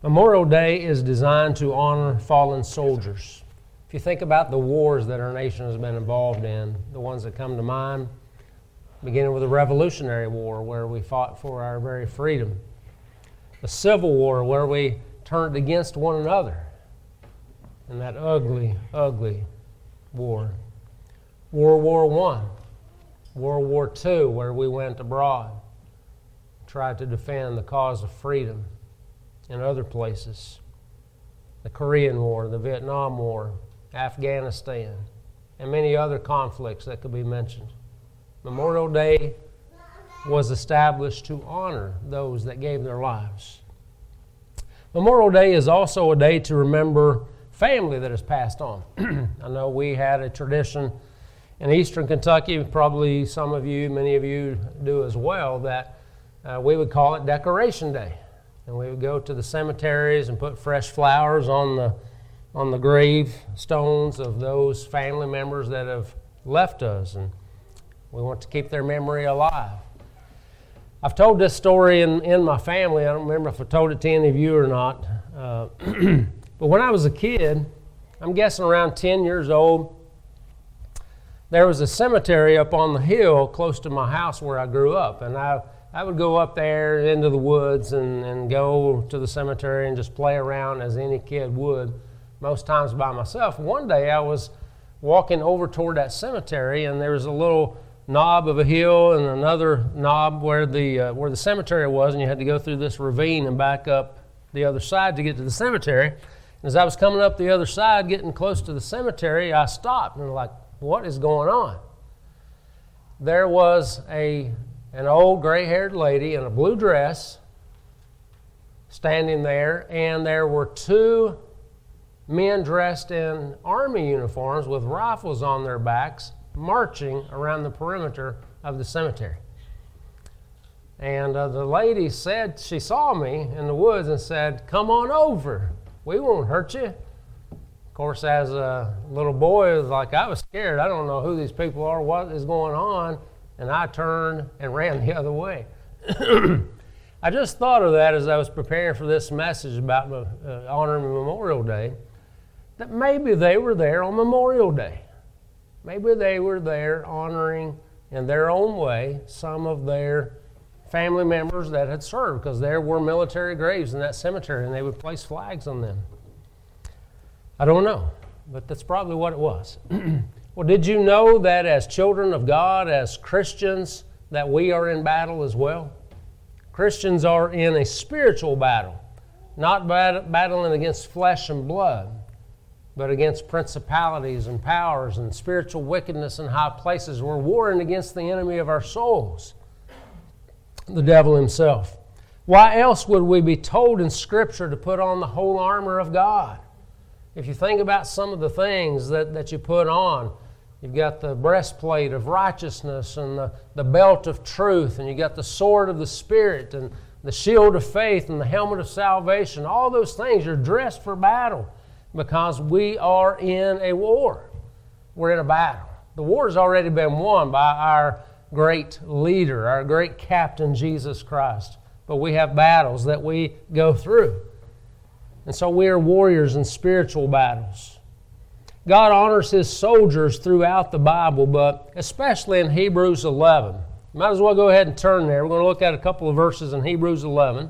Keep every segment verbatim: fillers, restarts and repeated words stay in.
Memorial Day is designed to honor fallen soldiers. If you think about the wars that our nation has been involved in, the ones that come to mind, beginning with the Revolutionary War, where we fought for our very freedom. The Civil War, where we turned against one another in that ugly, ugly war. World War One, World War Two, where we went abroad, tried to defend the cause of freedom in other places. The Korean War, the Vietnam War, Afghanistan, and many other conflicts that could be mentioned. Memorial Day was established to honor those that gave their lives. Memorial Day is also a day to remember family that has passed on. I know we had a tradition in eastern Kentucky, probably some of you, many of you do as well, that uh, we would call it Decoration Day. And we would go to the cemeteries and put fresh flowers on the on the grave stones of those family members that have left us. And we want to keep their memory alive. I've told this story in, in my family. I don't remember if I told it to any of you or not. Uh, but when I was a kid, I'm guessing around ten years old, there was a cemetery up on the hill close to my house where I grew up. And I, I would go up there into the woods and, and go to the cemetery and just play around as any kid would, most times by myself. One day I was walking over toward that cemetery, and there was a little knob of a hill and another knob where the uh, where the cemetery was, and you had to go through this ravine and back up the other side to get to the cemetery. And as I was coming up the other side, getting close to the cemetery, I stopped and was like, what is going on? There was a an old gray-haired lady in a blue dress standing there, and there were two men dressed in army uniforms with rifles on their backs marching around the perimeter of the cemetery. And uh, the lady said, she saw me in the woods and said, come on over, we won't hurt you. Of course, as a little boy, it was like I was scared. I don't know who these people are, what is going on, and I turned and ran the other way. I just thought of that as I was preparing for this message about uh, honoring Memorial Day, that maybe they were there on Memorial Day. Maybe they were there honoring in their own way some of their family members that had served, because there were military graves in that cemetery and they would place flags on them. I don't know, but that's probably what it was. Well, did you know that as children of God, as Christians, that we are in battle as well? Christians are in a spiritual battle, not bat- battling against flesh and blood, but against principalities and powers and spiritual wickedness in high places. We're warring against the enemy of our souls, the devil himself. Why else would we be told in Scripture to put on the whole armor of God? If you think about some of the things that, that you put on, you've got the breastplate of righteousness and the, the belt of truth, and you got the sword of the Spirit and the shield of faith and the helmet of salvation. All those things, you're dressed for battle, because we are in a war. We're in a battle. The war has already been won by our great leader, our great captain, Jesus Christ. But we have battles that we go through. And so we are warriors in spiritual battles. God honors His soldiers throughout the Bible, but especially in Hebrews eleven. You might as well go ahead and turn there. We're going to look at a couple of verses in Hebrews eleven.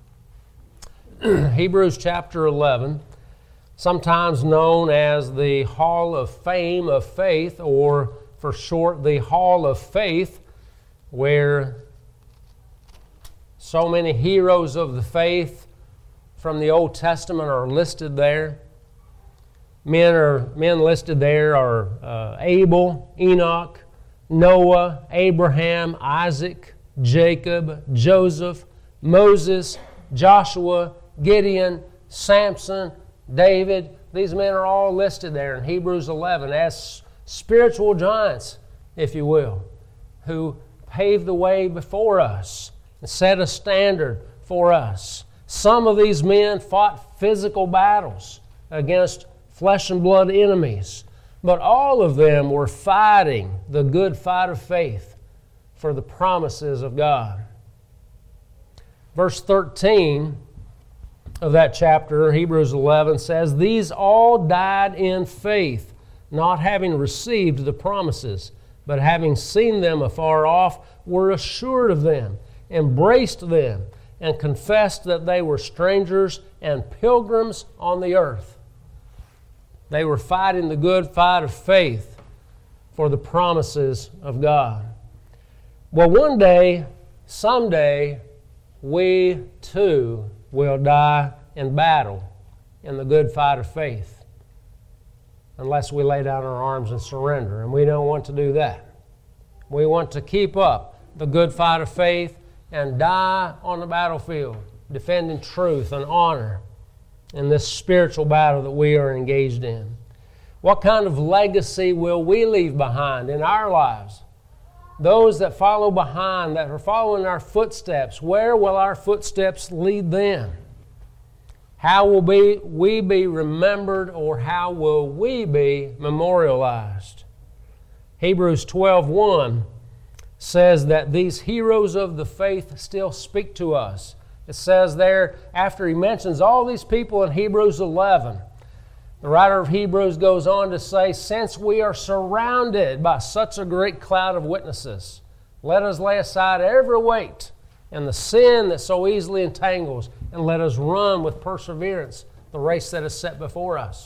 Hebrews chapter eleven. Sometimes known as the Hall of Fame of Faith, or for short, the Hall of Faith, where so many heroes of the faith from the Old Testament are listed there. Men are men listed there are uh, Abel, Enoch, Noah, Abraham, Isaac, Jacob, Joseph, Moses, Joshua, Gideon, Samson, David. These men are all listed there in Hebrews eleven as spiritual giants, if you will, who paved the way before us and set a standard for us. Some of these men fought physical battles against flesh and blood enemies, but all of them were fighting the good fight of faith for the promises of God. Verse thirteen of that chapter, Hebrews eleven, says, "These all died in faith, not having received the promises, but having seen them afar off, were assured of them, embraced them, and confessed that they were strangers and pilgrims on the earth." They were fighting the good fight of faith for the promises of God. Well, one day, someday, we too will die in battle in the good fight of faith, unless we lay down our arms and surrender, and we don't want to do that. We want to keep up the good fight of faith and die on the battlefield, defending truth and honor in this spiritual battle that we are engaged in. What kind of legacy will we leave behind in our lives? Those that follow behind, that are following our footsteps, where will our footsteps lead them? How will be, we be remembered, or how will we be memorialized? Hebrews twelve one says that these heroes of the faith still speak to us. It says there, after he mentions all these people in Hebrews eleven, the writer of Hebrews goes on to say, "Since we are surrounded by such a great cloud of witnesses, let us lay aside every weight and the sin that so easily entangles, and let us run with perseverance the race that is set before us."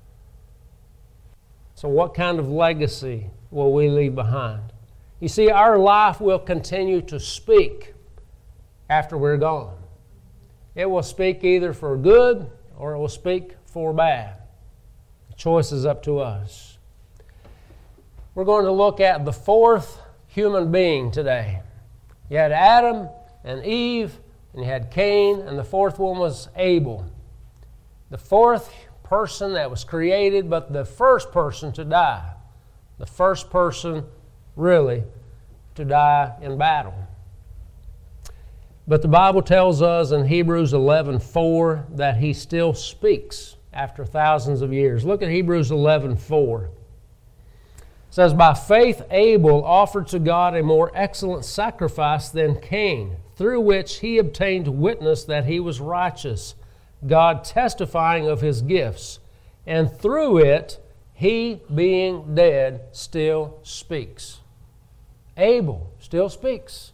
So what kind of legacy will we leave behind? You see, our life will continue to speak after we're gone. It will speak either for good or it will speak for bad. The choice is up to us. We're going to look at the fourth human being today. You had Adam and Eve, and you had Cain, and the fourth one was Abel. The fourth person that was created, but the first person to die. The first person, really, to die in battle. But the Bible tells us in Hebrews eleven four that he still speaks after thousands of years. Look at Hebrews eleven four. It says, "By faith Abel offered to God a more excellent sacrifice than Cain, through which he obtained witness that he was righteous, God testifying of his gifts. And through it, he, being dead, still speaks." Abel still speaks.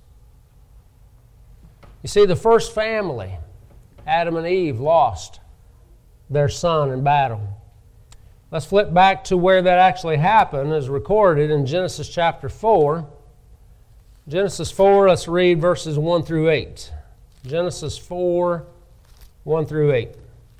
You see, the first family, Adam and Eve, lost their son in battle. Let's flip back to where that actually happened, as recorded in Genesis chapter four. Genesis four, let's read verses one through eight. Genesis four, one through eight.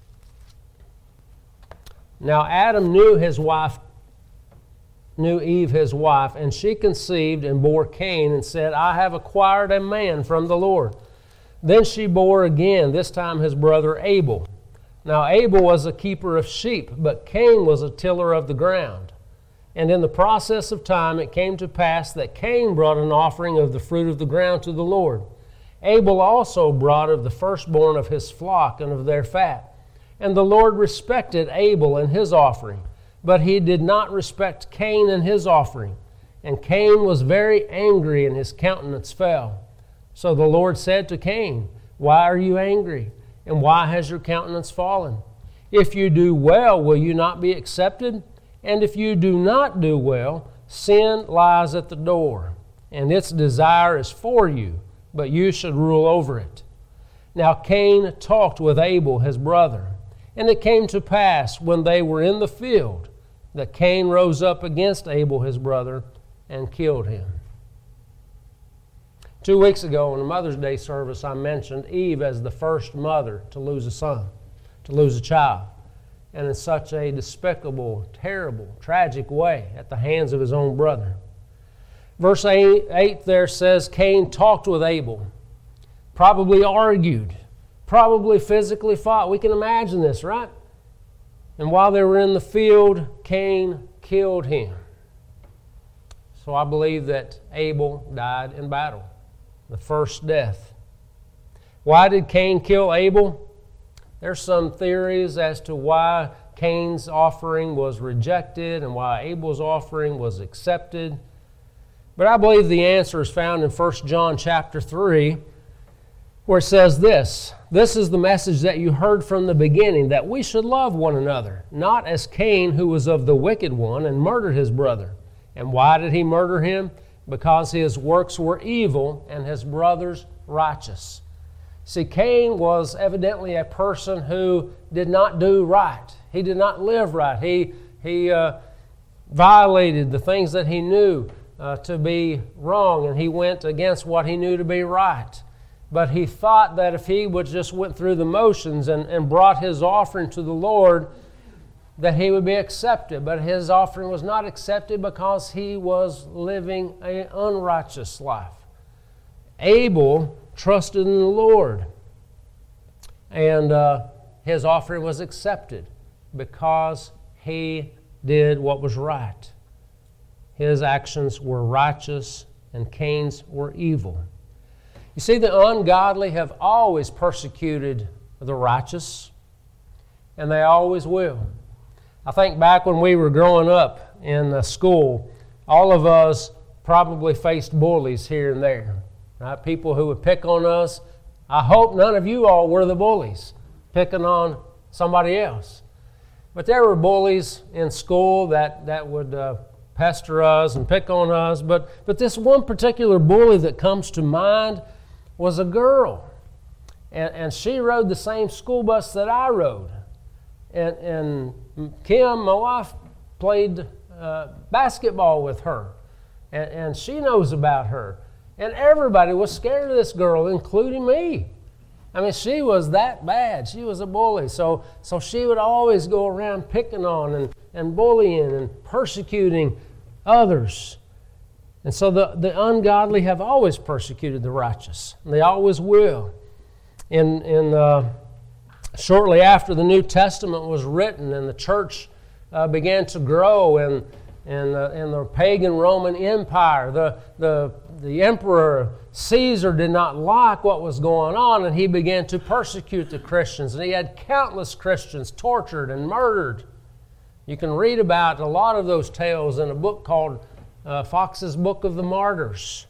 "Now Adam knew his wife, knew Eve his wife, and she conceived and bore Cain, and said, I have acquired a man from the Lord. Then she bore again, this time his brother Abel. Now Abel was a keeper of sheep, but Cain was a tiller of the ground. And in the process of time it came to pass that Cain brought an offering of the fruit of the ground to the Lord. Abel also brought of the firstborn of his flock and of their fat. And the Lord respected Abel and his offering, but he did not respect Cain and his offering. And Cain was very angry, and his countenance fell. So the Lord said to Cain, Why are you angry? And why has your countenance fallen? If you do well, will you not be accepted? And if you do not do well, sin lies at the door, and its desire is for you, but you should rule over it. Now Cain talked with Abel his brother, and it came to pass when they were in the field that Cain rose up against Abel his brother and killed him." Two weeks ago in the Mother's Day service, I mentioned Eve as the first mother to lose a son, to lose a child, and in such a despicable, terrible, tragic way at the hands of his own brother. Verse eight there says, Cain talked with Abel, probably argued, probably physically fought. We can imagine this, right? And while they were in the field, Cain killed him. So I believe that Abel died in battle, the first death. Why did Cain kill Abel? There's some theories as to why Cain's offering was rejected and why Abel's offering was accepted. But I believe the answer is found in First John chapter three, where it says this, "This is the message that you heard from the beginning, that we should love one another, not as Cain, who was of the wicked one and murdered his brother. And why did he murder him? Because his works were evil and his brother's righteous." See, Cain was evidently a person who did not do right. He did not live right. He, he uh, violated the things that he knew uh, to be wrong, and he went against what he knew to be right. But he thought that if he would just went through the motions and, and brought his offering to the Lord, that he would be accepted. But his offering was not accepted because he was living an unrighteous life. Abel trusted in the Lord, and uh, his offering was accepted because he did what was right. His actions were righteous and Cain's were evil. You see, the ungodly have always persecuted the righteous, and they always will. I think back when we were growing up in the school, all of us probably faced bullies here and there. Right? People who would pick on us. I hope none of you all were the bullies, picking on somebody else. But there were bullies in school that, that would uh, pester us and pick on us. But, but this one particular bully that comes to mind was a girl. And, and she rode the same school bus that I rode. And, and Kim, my wife, played uh, basketball with her. And, and she knows about her. And everybody was scared of this girl, including me. I mean, she was that bad. She was a bully. So, so she would always go around picking on and, and bullying and persecuting others. And so the, the ungodly have always persecuted the righteous. And they always will. In, in, uh, shortly after the New Testament was written and the church uh, began to grow and in the, in the pagan Roman Empire, the, the, the emperor Caesar did not like what was going on, and he began to persecute the Christians. And he had countless Christians tortured and murdered. You can read about a lot of those tales in a book called uh, Fox's Book of the Martyrs.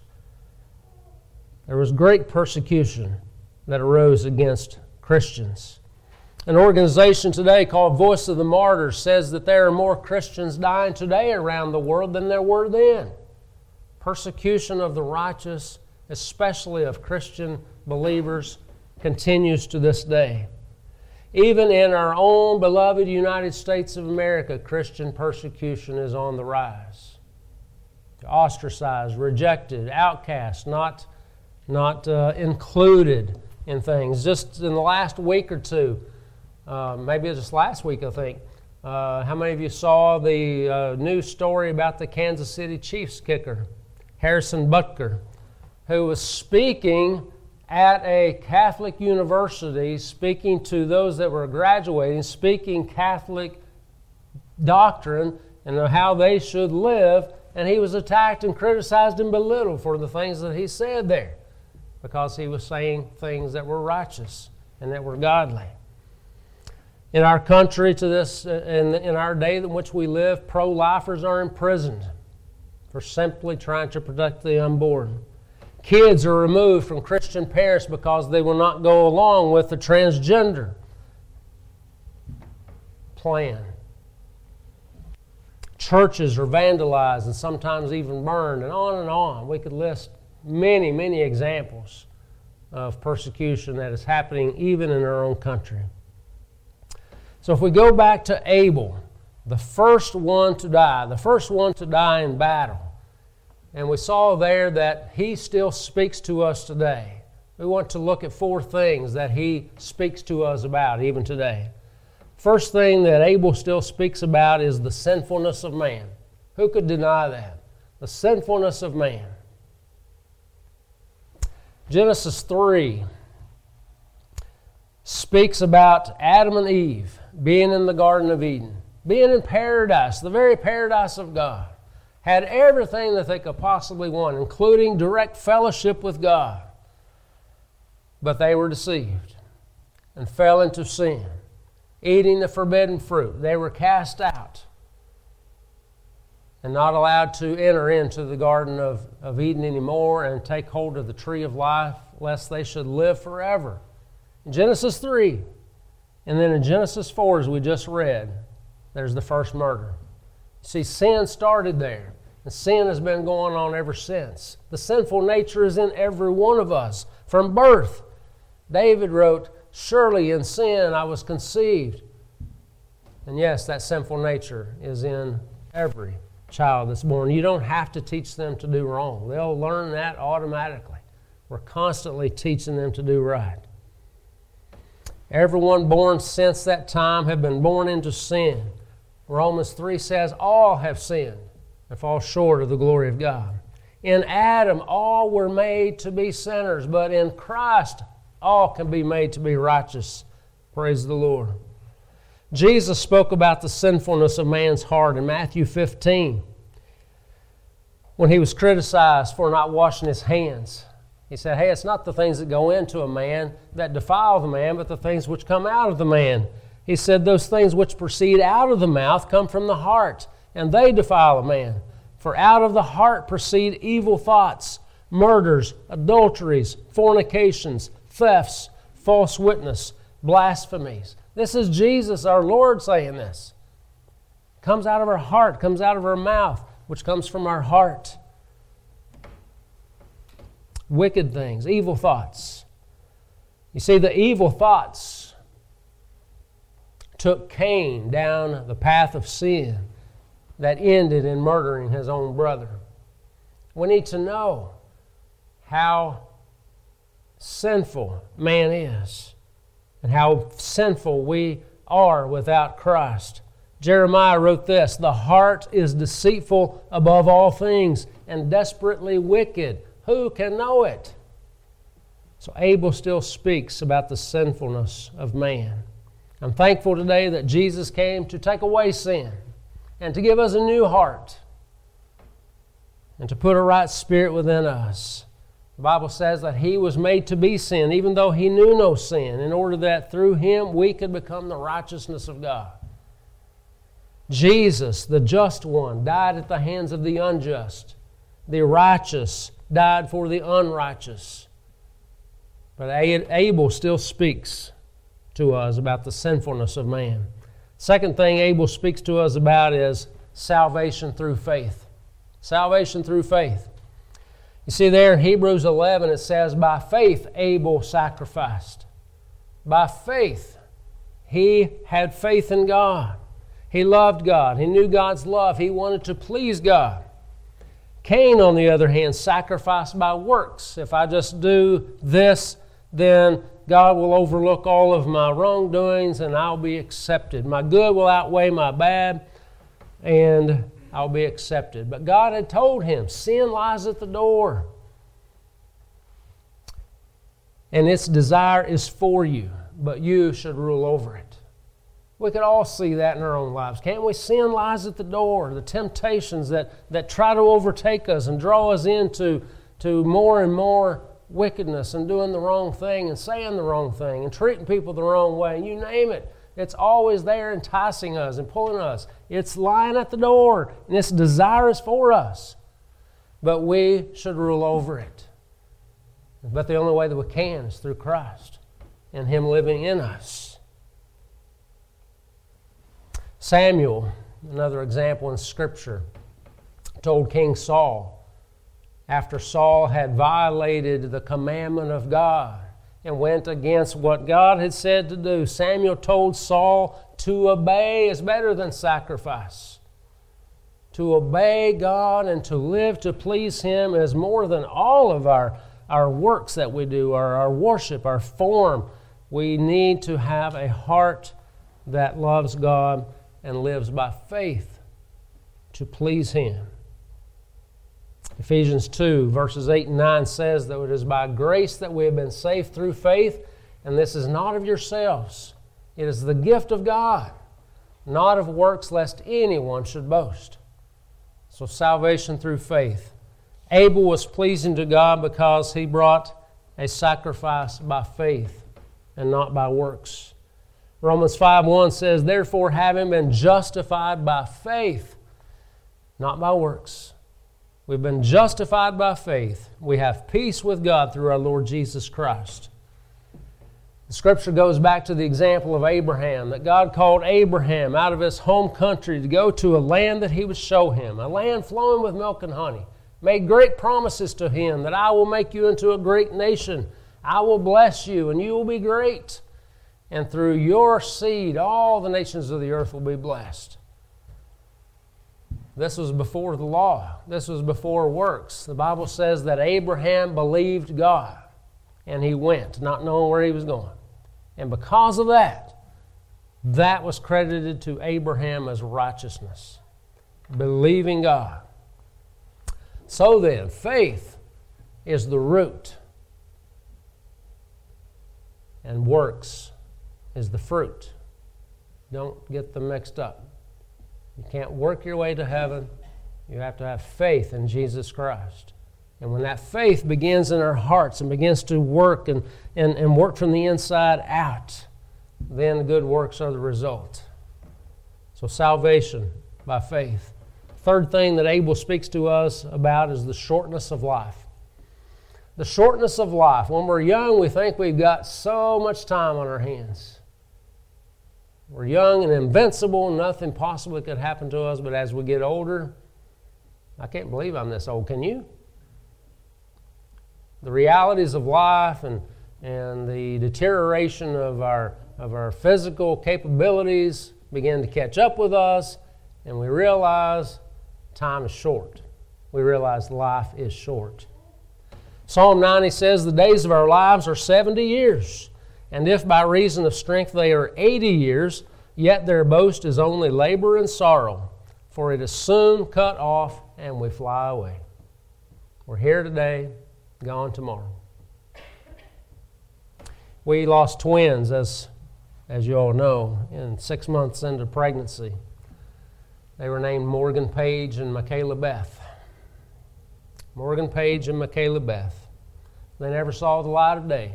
There was great persecution that arose against Christians. An organization today called Voice of the Martyrs says that there are more Christians dying today around the world than there were then. Persecution of the righteous, especially of Christian believers, continues to this day. Even in our own beloved United States of America, Christian persecution is on the rise. Ostracized, rejected, outcast, not, not uh, included in things. Just in the last week or two, Uh, maybe it was just last week, I think. Uh, how many of you saw the uh, news story about the Kansas City Chiefs kicker, Harrison Butker, who was speaking at a Catholic university, speaking to those that were graduating, speaking Catholic doctrine and how they should live, and he was attacked and criticized and belittled for the things that he said there because he was saying things that were righteous and that were godly. In our country, to this, in, in our day in which we live, pro-lifers are imprisoned for simply trying to protect the unborn. Kids are removed from Christian parents because they will not go along with the transgender plan. Churches are vandalized and sometimes even burned, and on and on. We could list many, many examples of persecution that is happening even in our own country. So if we go back to Abel, the first one to die, the first one to die in battle, and we saw there that he still speaks to us today. We want to look at four things that he speaks to us about even today. First thing that Abel still speaks about is the sinfulness of man. Who could deny that? The sinfulness of man. Genesis three speaks about Adam and Eve being in the Garden of Eden, being in paradise, the very paradise of God, had everything that they could possibly want, including direct fellowship with God. But they were deceived and fell into sin, eating the forbidden fruit. They were cast out and not allowed to enter into the Garden of, of Eden anymore and take hold of the tree of life lest they should live forever. In Genesis three, and then in Genesis four, as we just read, there's the first murder. See, sin started there, and sin has been going on ever since. The sinful nature is in every one of us from birth. David wrote, "Surely in sin I was conceived." And yes, that sinful nature is in every child that's born. You don't have to teach them to do wrong. They'll learn that automatically. We're constantly teaching them to do right. Everyone born since that time have been born into sin. Romans three says all have sinned and fall short of the glory of God. In Adam, all were made to be sinners, but in Christ, all can be made to be righteous. Praise the Lord. Jesus spoke about the sinfulness of man's heart in Matthew fifteen when he was criticized for not washing his hands. He said, hey, it's not the things that go into a man that defile the man, but the things which come out of the man. He said, those things which proceed out of the mouth come from the heart, and they defile a man. For out of the heart proceed evil thoughts, murders, adulteries, fornications, thefts, false witness, blasphemies. This is Jesus, our Lord, saying this. Comes out of our heart, comes out of our mouth, which comes from our heart. Wicked things, evil thoughts. You see, the evil thoughts took Cain down the path of sin that ended in murdering his own brother. We need to know how sinful man is and how sinful we are without Christ. Jeremiah wrote this, the heart is deceitful above all things and desperately wicked. Who can know it? So Abel still speaks about the sinfulness of man. I'm thankful today that Jesus came to take away sin and to give us a new heart and to put a right spirit within us. The Bible says that He was made to be sin, even though He knew no sin, in order that through Him we could become the righteousness of God. Jesus, the just one, died at the hands of the unjust. The righteous died for the unrighteous. But Abel still speaks to us about the sinfulness of man. Second thing Abel speaks to us about is salvation through faith. Salvation through faith. You see there in Hebrews eleven it says, by faith Abel sacrificed. By faith. He had faith in God. He loved God. He knew God's love. He wanted to please God. Cain, on the other hand, sacrificed by works. If I just do this, then God will overlook all of my wrongdoings and I'll be accepted. My good will outweigh my bad and I'll be accepted. But God had told him, sin lies at the door. And its desire is for you, but you should rule over it. We could all see that in our own lives. Can't we? Sin lies at the door. The temptations that, that try to overtake us and draw us into to more and more wickedness and doing the wrong thing and saying the wrong thing and treating people the wrong way. You name it. It's always there enticing us and pulling us. It's lying at the door and its desire is for us. But we should rule over it. But the only way that we can is through Christ and Him living in us. Samuel, another example in Scripture, told King Saul, after Saul had violated the commandment of God and went against what God had said to do, Samuel told Saul to obey is better than sacrifice. To obey God and to live to please Him is more than all of our, our works that we do, our, our worship, our form. We need to have a heart that loves God and lives by faith to please Him. Ephesians two, verses eight and nine says that it is by grace that we have been saved through faith, and this is not of yourselves. It is the gift of God, not of works, lest anyone should boast. So salvation through faith. Abel was pleasing to God because he brought a sacrifice by faith and not by works. Romans five one says, therefore, having been justified by faith, not by works, We've been justified by faith. We have peace with God through our Lord Jesus Christ. The Scripture goes back to the example of Abraham, that God called Abraham out of his home country to go to a land that He would show him, a land flowing with milk and honey. Made great promises to him that I will make you into a great nation. I will bless you and you will be great. And through your seed, all the nations of the earth will be blessed. This was before the law. This was before works. The Bible says that Abraham believed God and he went, not knowing where he was going. And because of that, that was credited to Abraham as righteousness. Believing God. So then, faith is the root, and works is the fruit. Don't get them mixed up. You can't work your way to heaven. You have to have faith in Jesus Christ. And when that faith begins in our hearts and begins to work and, and, and work from the inside out, then the good works are the result. So salvation by faith. Third thing that Abel speaks to us about is the shortness of life. The shortness of life. When we're young, we think we've got so much time on our hands. We're young and invincible, nothing possibly could happen to us, but as we get older, I can't believe I'm this old, can you? The realities of life and, and the deterioration of our, of our physical capabilities begin to catch up with us, and we realize time is short. We realize life is short. Psalm ninety says, the days of our lives are seventy years, and if by reason of strength they are eighty years, yet their boast is only labor and sorrow, for it is soon cut off and we fly away. We're here today, gone tomorrow. We lost twins, as, as you all know, in six months into pregnancy. They were named Morgan Page and Michaela Beth. Morgan Page and Michaela Beth. They never saw the light of day.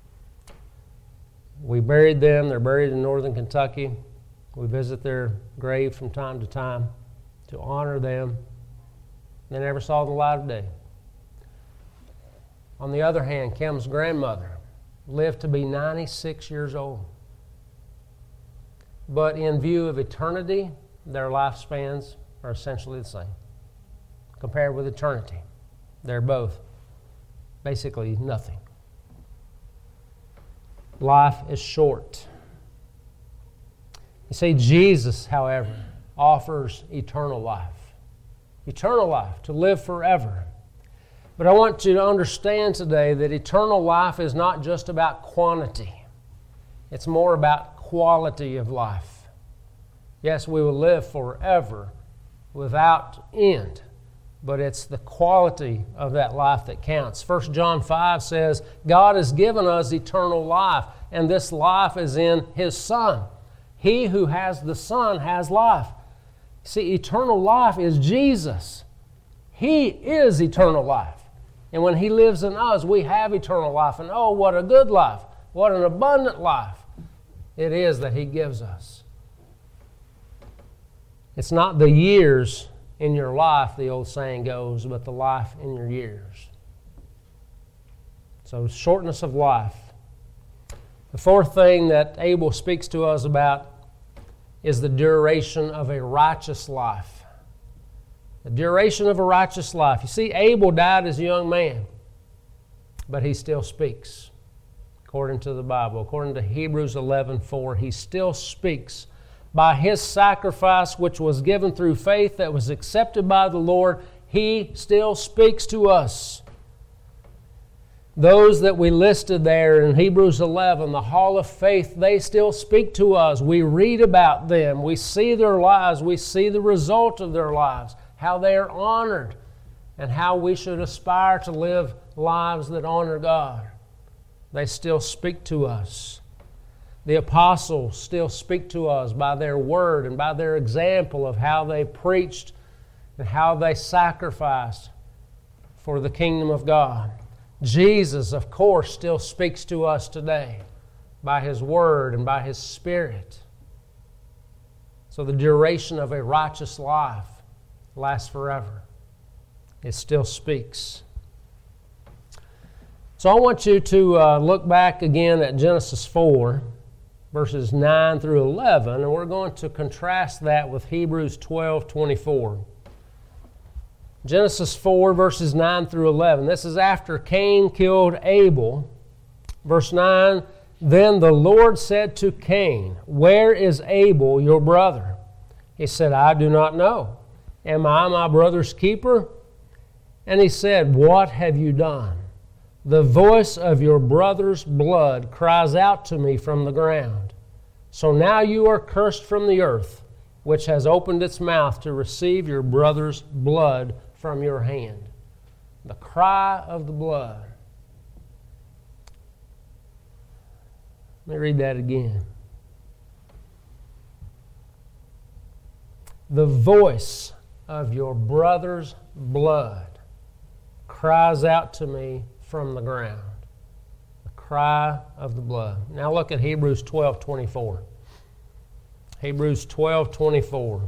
We buried them. They're buried in northern Kentucky. We visit their grave from time to time to honor them. They never saw the light of day. On the other hand, Kim's grandmother lived to be ninety-six years old. But in view of eternity, their lifespans are essentially the same. Compared with eternity, they're both basically nothing. Life is short. You see, Jesus, however, offers eternal life. Eternal life, to live forever. But I want you to understand today that eternal life is not just about quantity. It's more about quality of life. Yes, we will live forever without end, but it's the quality of that life that counts. First John five says, God has given us eternal life, and this life is in His Son. He who has the Son has life. See, eternal life is Jesus. He is eternal life. And when He lives in us, we have eternal life. And oh, what a good life. What an abundant life it is that He gives us. It's not the years in your life, the old saying goes, but the life in your years. So shortness of life. The fourth thing that Abel speaks to us about is the duration of a righteous life. The duration of a righteous life. You see, Abel died as a young man, but he still speaks, according to the Bible. According to Hebrews eleven four, he still speaks. By His sacrifice, which was given through faith that was accepted by the Lord, He still speaks to us. Those that we listed there in Hebrews eleven, the hall of faith, they still speak to us. We read about them. We see their lives. We see the result of their lives, how they are honored, and how we should aspire to live lives that honor God. They still speak to us. The apostles still speak to us by their word and by their example of how they preached and how they sacrificed for the kingdom of God. Jesus, of course, still speaks to us today by His word and by His Spirit. So the duration of a righteous life lasts forever. It still speaks. So I want you to uh, look back again at Genesis four, verses nine through eleven, and we're going to contrast that with Hebrews twelve twenty-four. Genesis four, verses nine through eleven. This is after Cain killed Abel. Verse nine, then the Lord said to Cain, where is Abel, your brother? He said, I do not know. Am I my brother's keeper? And he said, what have you done? The voice of your brother's blood cries out to me from the ground. So now you are cursed from the earth, which has opened its mouth to receive your brother's blood from your hand. The cry of the blood. Let me read that again. The voice of your brother's blood cries out to me from the ground. The cry of the blood. Now look at Hebrews twelve twenty-four. Hebrews twelve twenty-four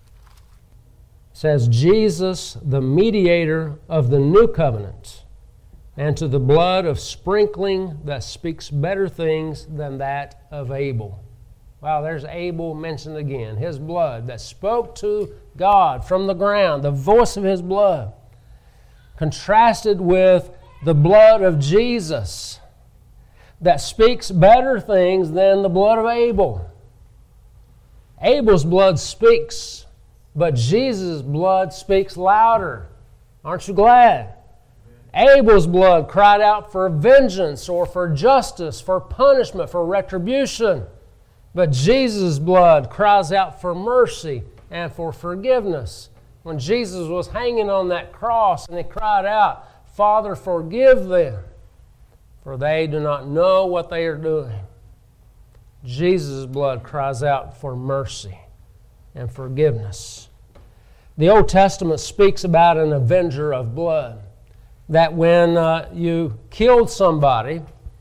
says, Jesus, the mediator of the new covenant, and to the blood of sprinkling that speaks better things than that of Abel. Wow, there's Abel mentioned again. His blood that spoke to God from the ground, the voice of his blood, contrasted with the blood of Jesus that speaks better things than the blood of Abel. Abel's blood speaks, but Jesus' blood speaks louder. Aren't you glad? Abel's blood cried out for vengeance or for justice, for punishment, for retribution. But Jesus' blood cries out for mercy and for forgiveness. When Jesus was hanging on that cross and he cried out, Father, forgive them, for they do not know what they are doing. Jesus' blood cries out for mercy and forgiveness. The Old Testament speaks about an avenger of blood, that when uh, you killed somebody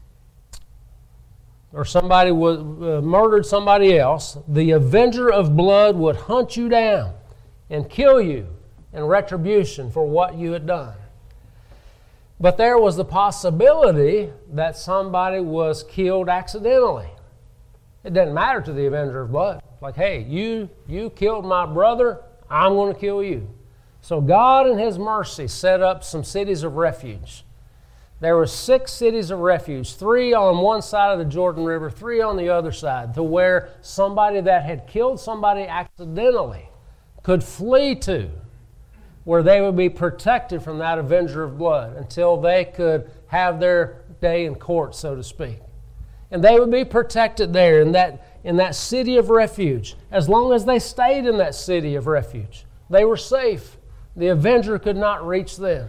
or somebody was, uh, murdered somebody else, the avenger of blood would hunt you down and kill you in retribution for what you had done. But there was the possibility that somebody was killed accidentally. It doesn't matter to the avenger of blood. Like, hey, you, you killed my brother, I'm going to kill you. So God in His mercy set up some cities of refuge. There were six cities of refuge, three on one side of the Jordan River, three on the other side, to where somebody that had killed somebody accidentally could flee to, where they would be protected from that avenger of blood until they could have their day in court, so to speak. And they would be protected there in that, in that city of refuge. As long as they stayed in that city of refuge, they were safe. The avenger could not reach them.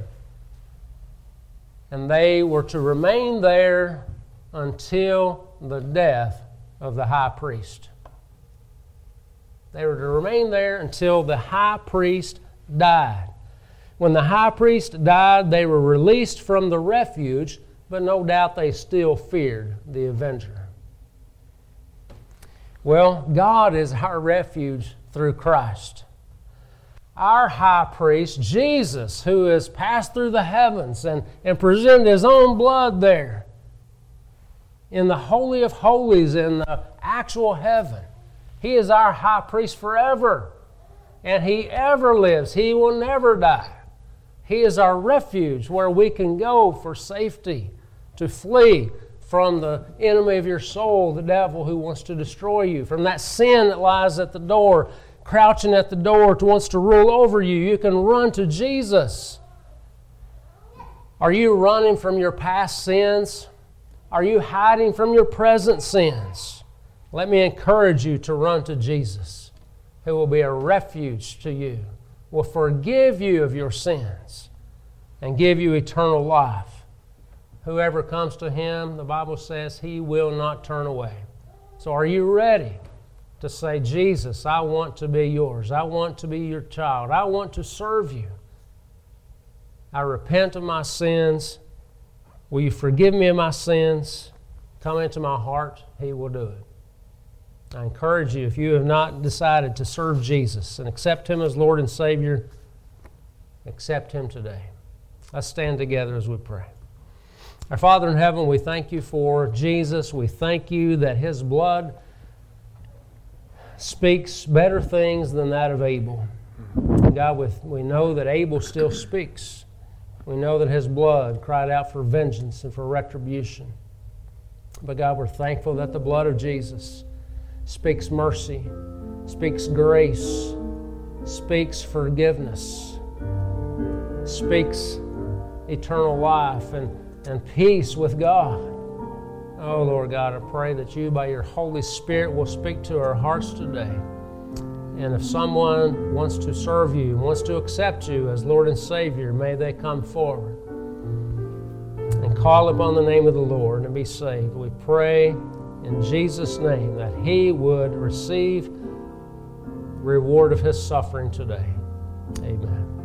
And they were to remain there until the death of the high priest. They were to remain there until the high priest died. When the high priest died, they were released from the refuge, but no doubt they still feared the avenger. Well, God is our refuge through Christ. Our high priest, Jesus, who has passed through the heavens and, and presented His own blood there in the Holy of Holies, in the actual heaven. He is our high priest forever, and He ever lives. He will never die. He is our refuge where we can go for safety, to flee from the enemy of your soul, the devil who wants to destroy you, from that sin that lies at the door, crouching at the door, to wants to rule over you. You can run to Jesus. Are you running from your past sins? Are you hiding from your present sins? Let me encourage you to run to Jesus, who will be a refuge to you, will forgive you of your sins, and give you eternal life. Whoever comes to Him, the Bible says, He will not turn away. So are you ready to say, Jesus, I want to be yours. I want to be your child. I want to serve you. I repent of my sins. Will you forgive me of my sins? Come into my heart. He will do it. I encourage you, if you have not decided to serve Jesus and accept Him as Lord and Savior, Accept Him today. Let's stand together as we pray. Our Father in heaven, we thank You for Jesus. We thank You that His blood speaks better things than that of Abel. God, we, we know that Abel still speaks. We know that his blood cried out for vengeance and for retribution. But God, we're thankful that the blood of Jesus speaks mercy, speaks grace, speaks forgiveness, speaks eternal life and, and peace with God. Oh, Lord God, I pray that You, by Your Holy Spirit, will speak to our hearts today. And if someone wants to serve You, wants to accept You as Lord and Savior, may they come forward and call upon the name of the Lord and be saved. We pray in Jesus' name that He would receive reward of His suffering today. Amen.